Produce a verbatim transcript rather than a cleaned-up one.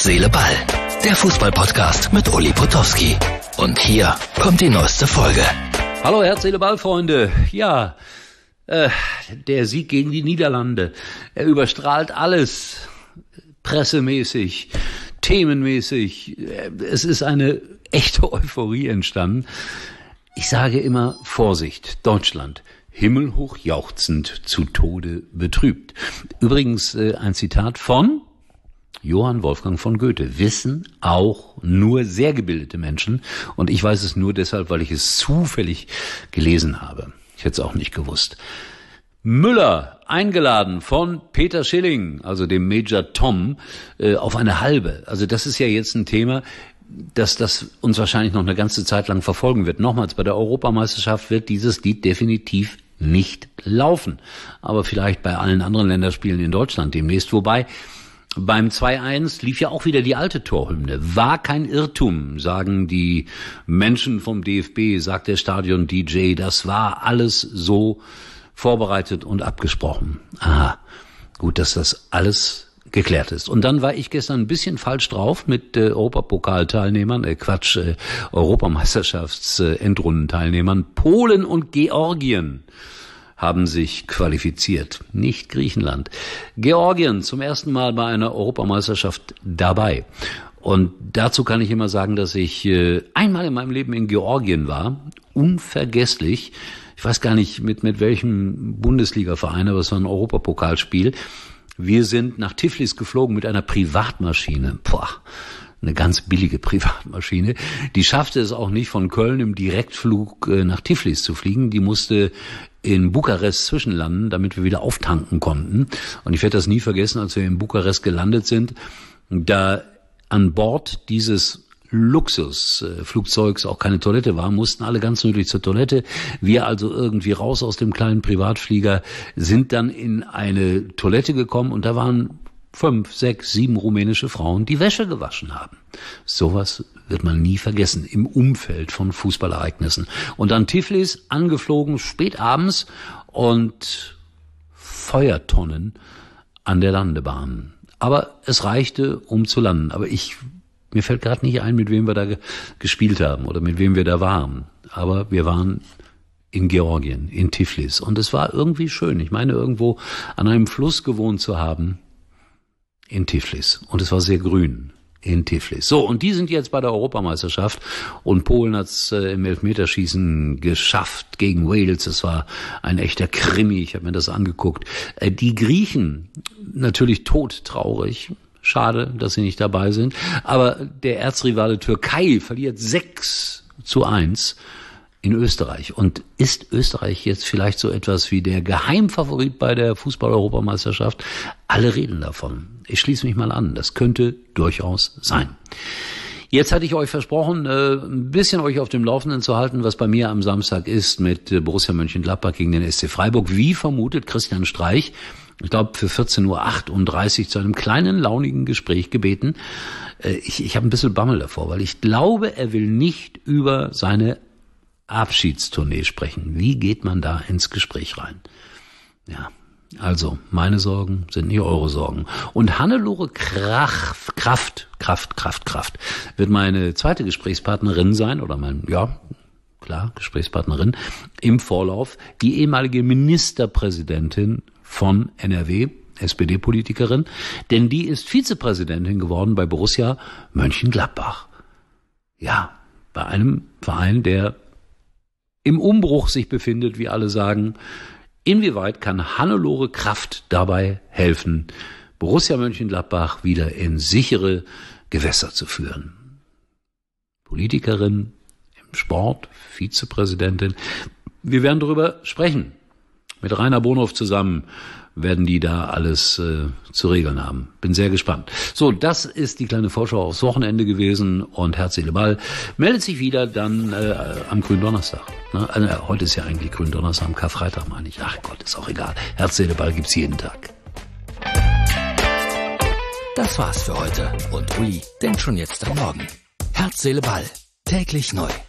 Seele, Ball. Der Fußball-Podcast mit Uli Potowski. Und hier kommt die neueste Folge. Hallo Herz, Seele, Ball, Freunde. Ja, äh, der Sieg gegen die Niederlande. Er überstrahlt alles. Pressemäßig, themenmäßig. Es ist eine echte Euphorie entstanden. Ich sage immer, Vorsicht, Deutschland. Himmelhoch jauchzend, zu Tode betrübt. Übrigens äh, ein Zitat von Johann Wolfgang von Goethe. Wissen auch nur sehr gebildete Menschen. Und ich weiß es nur deshalb, weil ich es zufällig gelesen habe. Ich hätte es auch nicht gewusst. Müller, eingeladen von Peter Schilling, also dem Major Tom, äh, auf eine halbe. Also das ist ja jetzt ein Thema, dass das uns wahrscheinlich noch eine ganze Zeit lang verfolgen wird. Nochmals, bei der Europameisterschaft wird dieses Lied definitiv nicht laufen. Aber vielleicht bei allen anderen Länderspielen in Deutschland demnächst. Wobei beim zwei eins lief ja auch wieder die alte Torhymne. War kein Irrtum, sagen die Menschen vom D F B, sagt der Stadion-D J. Das war alles so vorbereitet und abgesprochen. Aha, gut, dass das alles geklärt ist. Und dann war ich gestern ein bisschen falsch drauf mit äh, Europapokalteilnehmern, äh, Quatsch, äh, Europameisterschafts-Endrundenteilnehmern. Polen und Georgien haben sich qualifiziert, nicht Griechenland. Georgien zum ersten Mal bei einer Europameisterschaft dabei. Und dazu kann ich immer sagen, dass ich äh, einmal in meinem Leben in Georgien war, unvergesslich. Ich weiß gar nicht mit mit welchem Bundesliga-Verein, aber es war ein Europapokalspiel. Wir sind nach Tiflis geflogen mit einer Privatmaschine. Boah, eine ganz billige Privatmaschine. Die schaffte es auch nicht, von Köln im Direktflug nach Tiflis zu fliegen. Die musste in Bukarest zwischenlanden, damit wir wieder auftanken konnten. Und ich werde das nie vergessen, als wir in Bukarest gelandet sind, da an Bord dieses Luxusflugzeugs auch keine Toilette war, mussten alle ganz nötig zur Toilette. Wir also irgendwie raus aus dem kleinen Privatflieger, sind dann in eine Toilette gekommen und da waren fünf, sechs, sieben rumänische Frauen, die Wäsche gewaschen haben. Sowas wird man nie vergessen im Umfeld von Fußballereignissen. Und dann Tiflis, angeflogen, spät abends und Feuertonnen an der Landebahn. Aber es reichte, um zu landen. Aber ich Mir fällt gerade nicht ein, mit wem wir da ge- gespielt haben oder mit wem wir da waren. Aber wir waren in Georgien, in Tiflis. Und es war irgendwie schön. Ich meine, irgendwo an einem Fluss gewohnt zu haben in Tiflis. Und es war sehr grün in Tiflis. So, und die sind jetzt bei der Europameisterschaft. Und Polen hat es äh, im Elfmeterschießen geschafft gegen Wales. Es war ein echter Krimi. Ich habe mir das angeguckt. Äh, die Griechen, natürlich todtraurig. Schade, dass sie nicht dabei sind. Aber der Erzrivale Türkei verliert sechs zu eins in Österreich. Und ist Österreich jetzt vielleicht so etwas wie der Geheimfavorit bei der Fußball-Europameisterschaft? Alle reden davon. Ich schließe mich mal an. Das könnte durchaus sein. Jetzt hatte ich euch versprochen, ein bisschen euch auf dem Laufenden zu halten, was bei mir am Samstag ist mit Borussia Mönchengladbach gegen den S C Freiburg. Wie vermutet Christian Streich, ich glaube für vierzehn Uhr achtunddreißig zu einem kleinen, launigen Gespräch gebeten. Ich, ich habe ein bisschen Bammel davor, weil ich glaube, er will nicht über seine Abschiedstournee sprechen. Wie geht man da ins Gespräch rein? Ja, also meine Sorgen sind nicht eure Sorgen. Und Hannelore Kraft, Kraft, Kraft, Kraft, Kraft wird meine zweite Gesprächspartnerin sein, oder mein, ja, klar, Gesprächspartnerin im Vorlauf, die ehemalige Ministerpräsidentin von N R W, S P D-Politikerin, denn die ist Vizepräsidentin geworden bei Borussia Mönchengladbach. Ja, bei einem Verein, der im Umbruch sich befindet, wie alle sagen. Inwieweit kann Hannelore Kraft dabei helfen, Borussia Mönchengladbach wieder in sichere Gewässer zu führen? Politikerin im Sport, Vizepräsidentin. Wir werden darüber sprechen. Mit Rainer Bonhoff zusammen werden die da alles äh, zu regeln haben. Bin sehr gespannt. So, das ist die kleine Vorschau aufs Wochenende gewesen und Herz, Seele, Ball meldet sich wieder dann äh, am Gründonnerstag. Ne? Also, äh, heute ist ja eigentlich Gründonnerstag, am Karfreitag meine ich. Ach Gott, ist auch egal. Herz, Seele, Ball gibt's jeden Tag. Das war's für heute. Und Uli denkt schon jetzt am Morgen. Herz, Seele, Ball. Täglich neu.